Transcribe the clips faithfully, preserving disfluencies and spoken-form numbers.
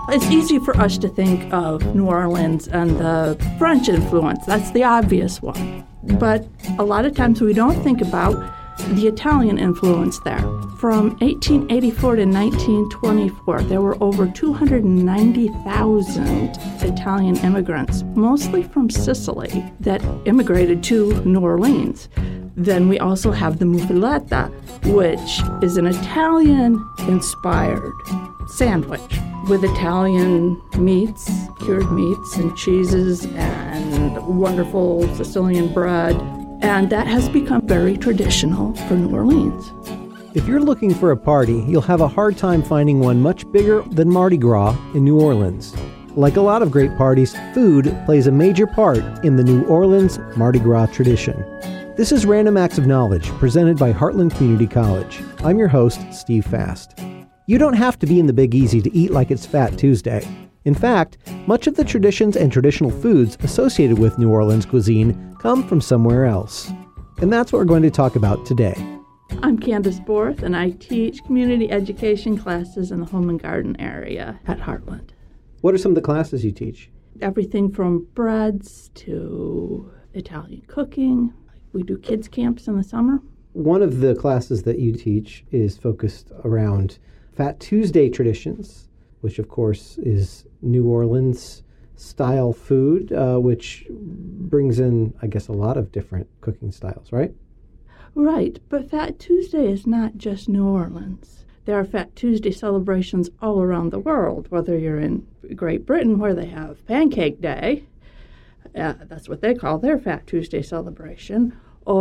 It's easy for us to think of New Orleans and the French influence. That's the obvious one. But a lot of times we don't think about the Italian influence there. From eighteen eighty-four to nineteen twenty-four, there were over two hundred ninety thousand Italian immigrants, mostly from Sicily, that immigrated to New Orleans. Then we also have the muffaletta, which is an Italian-inspired sandwich with Italian meats, cured meats and cheeses and wonderful Sicilian bread. And that has become very traditional for New Orleans. If you're looking for a party, you'll have a hard time finding one much bigger than Mardi Gras in New Orleans. Like a lot of great parties, food plays a major part in the New Orleans Mardi Gras tradition. This is Random Acts of Knowledge, presented by Heartland Community College. I'm your host, Steve Fast. You don't have to be in the Big Easy to eat like it's Fat Tuesday. In fact, much of the traditions and traditional foods associated with New Orleans cuisine come from somewhere else. And that's what we're going to talk about today. I'm Candace Borth, and I teach community education classes in the home and garden area at Heartland. What are some of the classes you teach? Everything from breads to Italian cooking. We do kids camps in the summer. One of the classes that you teach is focused around Fat Tuesday traditions, which of course is New Orleans style food, uh, which brings in, I guess, a lot of different cooking styles, right? Right, but Fat Tuesday is not just New Orleans. There are Fat Tuesday celebrations all around the world, whether you're in Great Britain where they have Pancake Day, uh, that's what they call their Fat Tuesday celebration,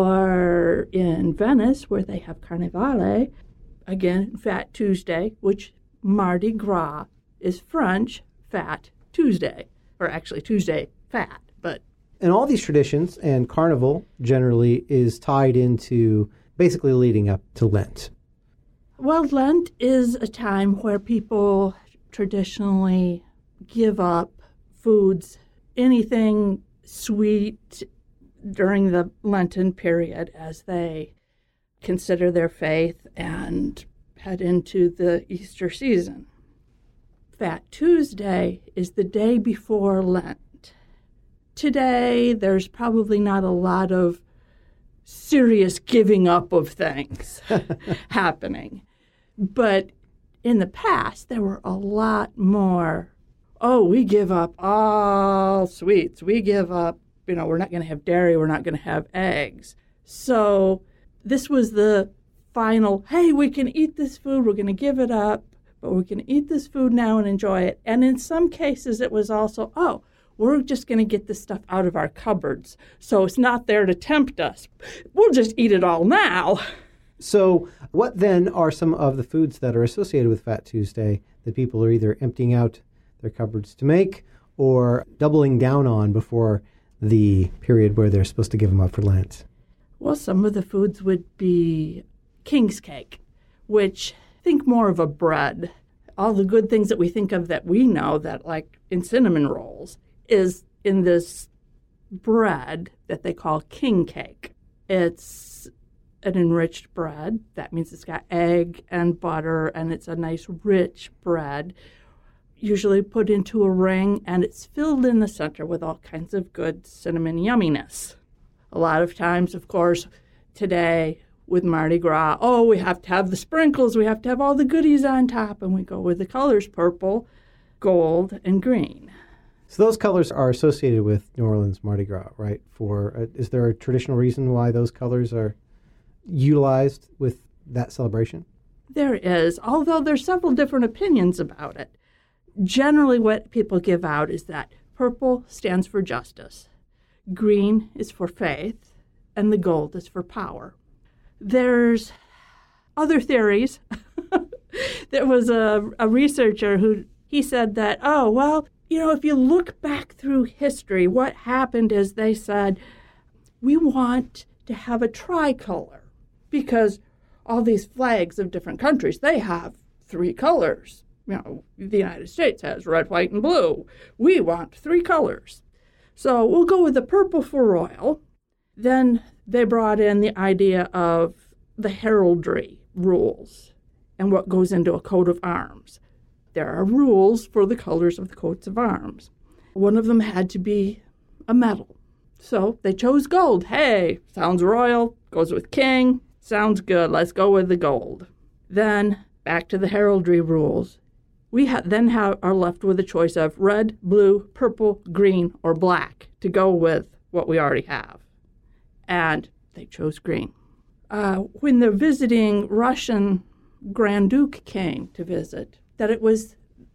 or in Venice where they have Carnevale, again, Fat Tuesday, which Mardi Gras is French Fat Tuesday, or actually Tuesday Fat, but and all these traditions and Carnival generally is tied into basically leading up to Lent. Well, Lent is a time where people traditionally give up foods, anything sweet during the Lenten period as they consider their faith and head into the Easter season. Fat Tuesday is the day before Lent. Today, there's probably not a lot of serious giving up of things happening. But in the past, there were a lot more, oh, we give up all sweets. We give up, you know, we're not going to have dairy. We're not going to have eggs. So this was the final, hey, we can eat this food. We're going to give it up, but we can eat this food now and enjoy it. And in some cases, it was also, oh, we're just going to get this stuff out of our cupboards, so it's not there to tempt us. We'll just eat it all now. So what then are some of the foods that are associated with Fat Tuesday that people are either emptying out their cupboards to make or doubling down on before the period where they're supposed to give them up for Lent? Well, some of the foods would be king's cake, which think more of a bread. All the good things that we think of that we know, that like in cinnamon rolls, is in this bread that they call king cake. It's an enriched bread. That means it's got egg and butter, and it's a nice rich bread, usually put into a ring, and it's filled in the center with all kinds of good cinnamon yumminess. A lot of times, of course, today with Mardi Gras, oh, we have to have the sprinkles, we have to have all the goodies on top, and we go with the colors purple, gold, and green. So those colors are associated with New Orleans Mardi Gras, right? For uh, is there a traditional reason why those colors are utilized with that celebration? There is, although there's several different opinions about it. Generally, what people give out is that purple stands for justice, green is for faith, and the gold is for power. There's other theories. There was a, a researcher who, he said that, oh, well, you know, if you look back through history, what happened is they said, we want to have a tricolor because all these flags of different countries, they have three colors. You know, the United States has red, white, and blue. We want three colors. So we'll go with the purple for royal. Then they brought in the idea of the heraldry rules and what goes into a coat of arms. there are rules for the colors of the coats of arms. One of them had to be a medal. So they chose gold. Hey, sounds royal, goes with king, sounds good, let's go with the gold. Then, back to the heraldry rules. We ha- then ha- are left with a choice of red, blue, purple, green, or black to go with what we already have. And they chose green. Uh, when the visiting Russian Grand Duke came to visit, that it was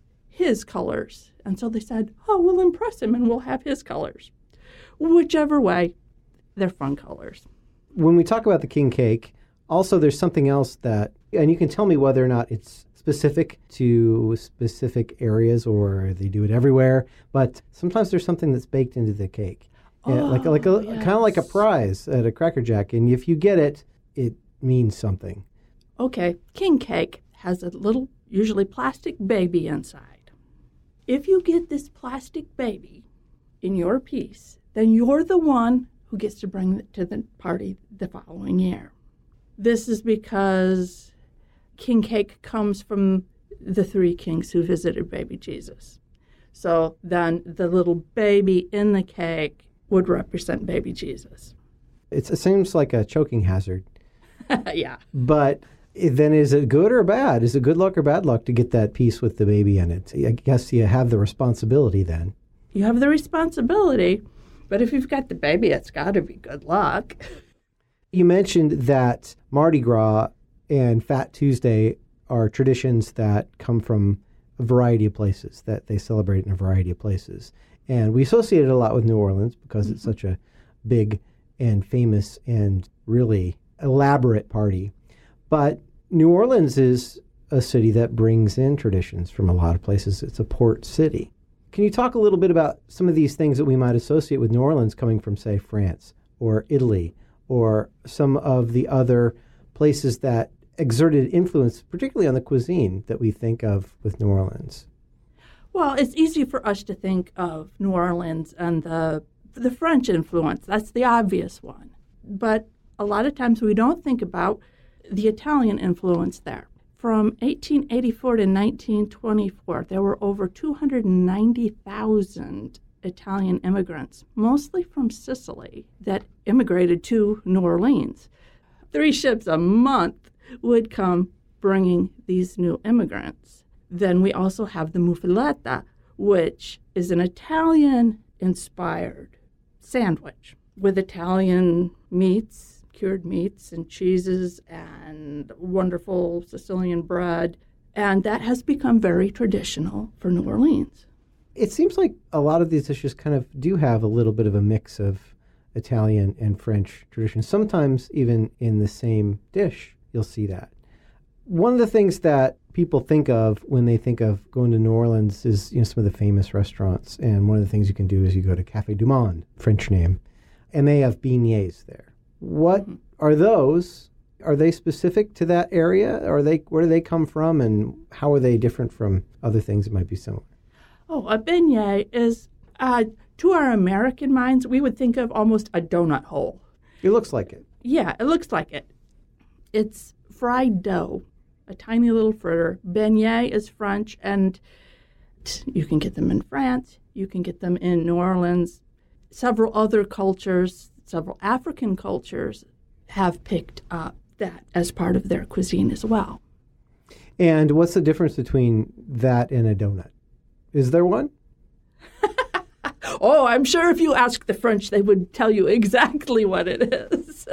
his colors. And so they said, oh, we'll impress him and we'll have his colors. Whichever way, they're fun colors. When we talk about the king cake, also there's something else that, and you can tell me whether or not it's specific to specific areas or they do it everywhere, but sometimes there's something that's baked into the cake. Oh, yeah, like like a yes. kind of like a prize at a Cracker Jack, and if you get it, it means something. Okay, king cake has a little, usually plastic baby inside. If you get this plastic baby in your piece, then you're the one who gets to bring it to the party the following year. This is because king cake comes from the three kings who visited baby Jesus. So then the little baby in the cake would represent baby Jesus. It's, it seems like a choking hazard. Yeah. But then is it good or bad? Is it good luck or bad luck to get that piece with the baby in it? I guess you have the responsibility then. You have the responsibility, but if you've got the baby, it's got to be good luck. You mentioned that Mardi Gras and Fat Tuesday are traditions that come from a variety of places, that they celebrate in a variety of places. And we associate it a lot with New Orleans because mm-hmm. it's such a big and famous and really elaborate party. But New Orleans is a city that brings in traditions from a lot of places. It's a port city. Can you talk a little bit about some of these things that we might associate with New Orleans coming from, say, France or Italy or some of the other places that exerted influence, particularly on the cuisine that we think of with New Orleans? Well, it's easy for us to think of New Orleans and the the French influence. That's the obvious one. But a lot of times we don't think about the Italian influence there. From eighteen eighty-four to nineteen twenty-four, there were over two hundred ninety thousand Italian immigrants, mostly from Sicily, that immigrated to New Orleans. Three ships a month would come bringing these new immigrants. Then we also have the muffaletta, which is an Italian-inspired sandwich with Italian meats, cured meats and cheeses and wonderful Sicilian bread. And that has become very traditional for New Orleans. It seems like a lot of these dishes kind of do have a little bit of a mix of Italian and French traditions. Sometimes even in the same dish, you'll see that. One of the things that people think of when they think of going to New Orleans is, you know, some of the famous restaurants. And one of the things you can do is you go to Café du Monde, French name, and they have beignets there. What mm-hmm. are those? Are they specific to that area? Are they, where do they come from, and how are they different from other things that might be similar? Oh, a beignet is, uh, to our American minds, we would think of almost a donut hole. It looks like it. Yeah, it looks like it. It's fried dough, a tiny little fritter. Beignet is French, and you can get them in France. You can get them in New Orleans. Several other cultures, several African cultures, have picked up that as part of their cuisine as well. And what's the difference between that and a donut? Is there one? Oh, I'm sure if you ask the French, they would tell you exactly what it is.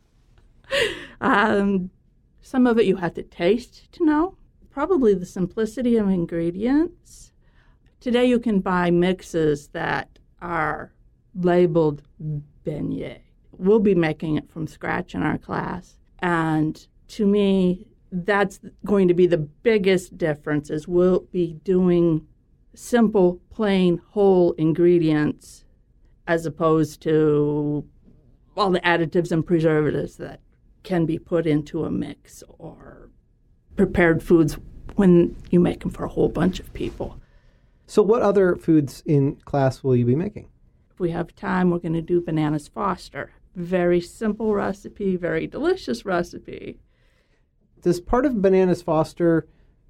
um, some of it you have to taste to know. Probably the simplicity of ingredients. Today you can buy mixes that are labeled beignet. We'll be making it from scratch in our class. And to me, that's going to be the biggest difference, is we'll be doing simple, plain, whole ingredients as opposed to all the additives and preservatives that can be put into a mix or prepared foods when you make them for a whole bunch of people. So what other foods in class will you be making? If we have time, we're going to do bananas Foster. Very simple recipe, very delicious recipe. Does part of bananas Foster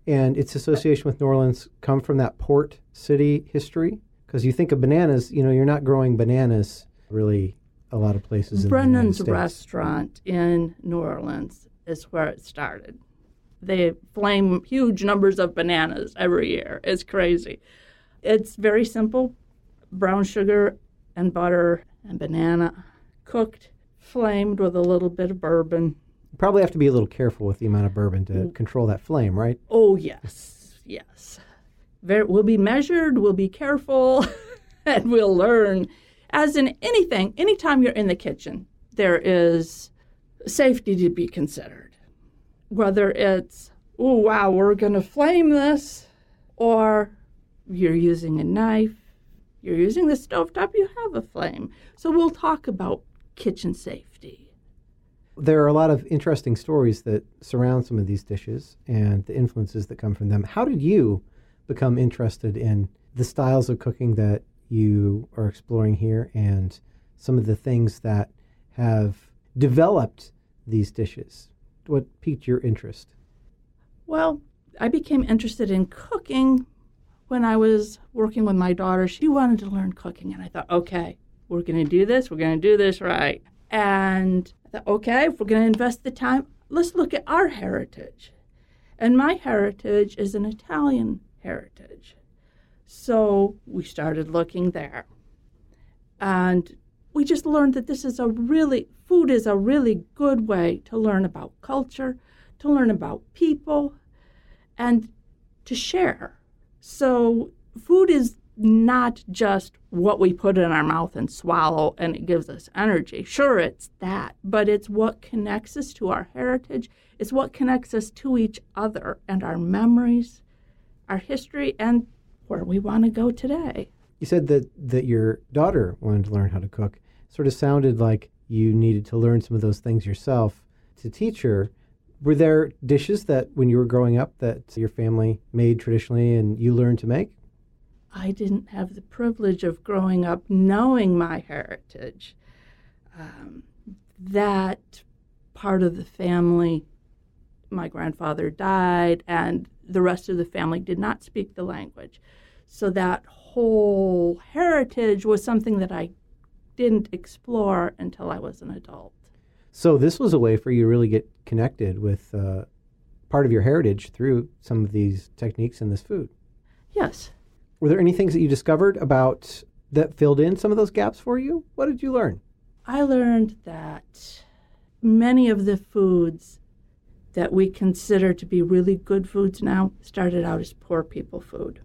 and its association with New Orleans come from that port city history? Because you think of bananas, you know, you're not growing bananas really a lot of places in Brennan's the United States. Restaurant in New Orleans is where it started. They flame huge numbers of bananas every year. It's crazy. It's very simple. Brown sugar and butter and banana, cooked, flamed with a little bit of bourbon. You probably have to be a little careful with the amount of bourbon to control that flame, right? Oh, yes, yes. Very, we'll be measured, we'll be careful, and we'll learn. As in anything, anytime you're in the kitchen, there is safety to be considered. Whether it's, oh, wow, we're going to flame this, or you're using a knife, you're using the stovetop, you have a flame. So we'll talk about kitchen safety. There are a lot of interesting stories that surround some of these dishes and the influences that come from them. How did you become interested in the styles of cooking that you are exploring here and some of the things that have developed these dishes? What piqued your interest? Well, I became interested in cooking when I was working with my daughter. She wanted to learn cooking, and I thought, okay, we're going to do this. We're going to do this right. And I thought, okay, if we're going to invest the time, let's look at our heritage. And my heritage is an Italian heritage. So we started looking there. And we just learned that this is a really, food is a really good way to learn about culture, to learn about people, and to share. So food is not just what we put in our mouth and swallow and it gives us energy. Sure, it's that, but it's what connects us to our heritage. It's what connects us to each other and our memories, our history, and where we want to go today. You said that, that your daughter wanted to learn how to cook. It sort of sounded like you needed to learn some of those things yourself to teach her. Were there dishes that when you were growing up that your family made traditionally and you learned to make? I didn't have the privilege of growing up knowing my heritage. Um, that part of the family, my grandfather died, and the rest of the family did not speak the language. So that whole heritage was something that I didn't explore until I was an adult. So this was a way for you to really get connected with uh, part of your heritage through some of these techniques in this food. Yes. Were there any things that you discovered about that filled in some of those gaps for you? What did you learn? I learned that many of the foods that we consider to be really good foods now started out as poor people food.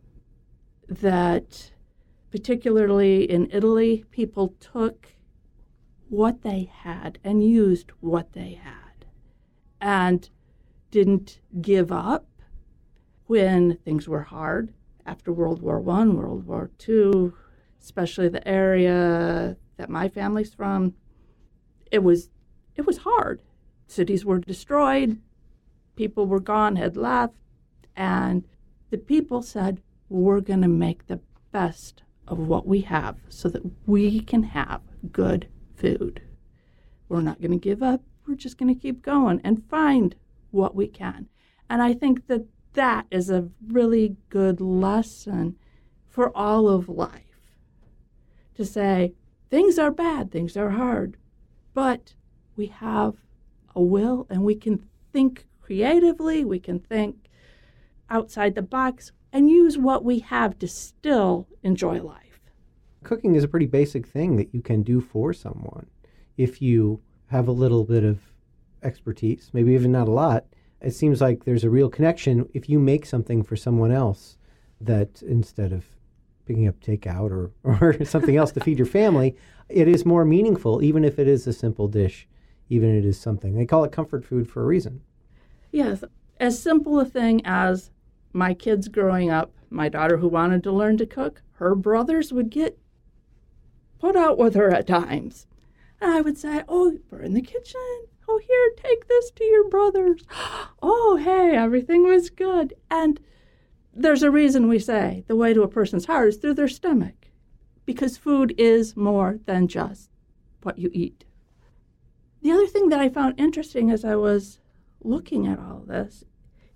That particularly in Italy, people took what they had and used what they had and didn't give up when things were hard. After World War One, World War Two, especially the area that my family's from, it was it was hard. Cities were destroyed, people were gone, had left, and the people said, we're going to make the best of what we have so that we can have good food. We're not going to give up. We're just going to keep going and find what we can. And I think that that is a really good lesson for all of life. To say, things are bad, things are hard, but we have a will and we can think creatively, we can think outside the box and use what we have to still enjoy life. Cooking is a pretty basic thing that you can do for someone. If you have a little bit of expertise, maybe even not a lot, it seems like there's a real connection if you make something for someone else that instead of picking up takeout or, or something else to feed your family, it is more meaningful, even if it is a simple dish, even if it is something. They call it comfort food for a reason. Yes, as simple a thing as my kids growing up, my daughter who wanted to learn to cook, her brothers would get put out with her at times. And I would say, oh, we're in the kitchen. Oh, here, take this to your brothers. Oh, hey, everything was good. And there's a reason we say the way to a person's heart is through their stomach, because food is more than just what you eat. The other thing that I found interesting as I was looking at all this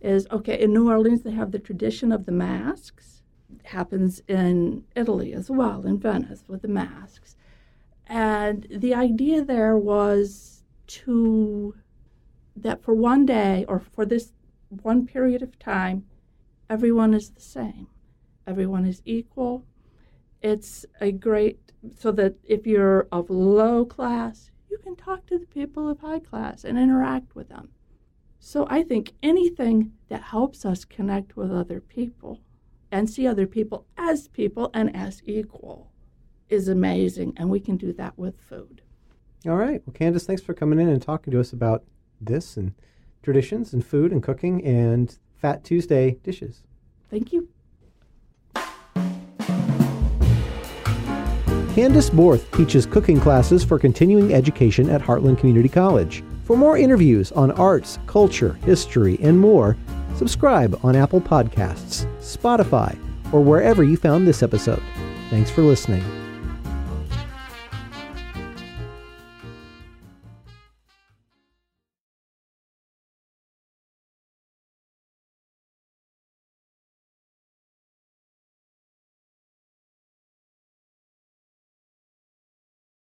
is, okay, in New Orleans, they have the tradition of the masks. It happens in Italy as well, in Venice, with the masks. And the idea there was to, that for one day or for this one period of time, everyone is the same. Everyone is equal. It's a great, so that if you're of low class, you can talk to the people of high class and interact with them. So I think anything that helps us connect with other people and see other people as people and as equal is amazing, and we can do that with food. All right. Well, Candace, thanks for coming in and talking to us about this and traditions and food and cooking and Fat Tuesday dishes. Thank you. Candace Borth teaches cooking classes for continuing education at Heartland Community College. For more interviews on arts, culture, history, and more, subscribe on Apple Podcasts, Spotify, or wherever you found this episode. Thanks for listening.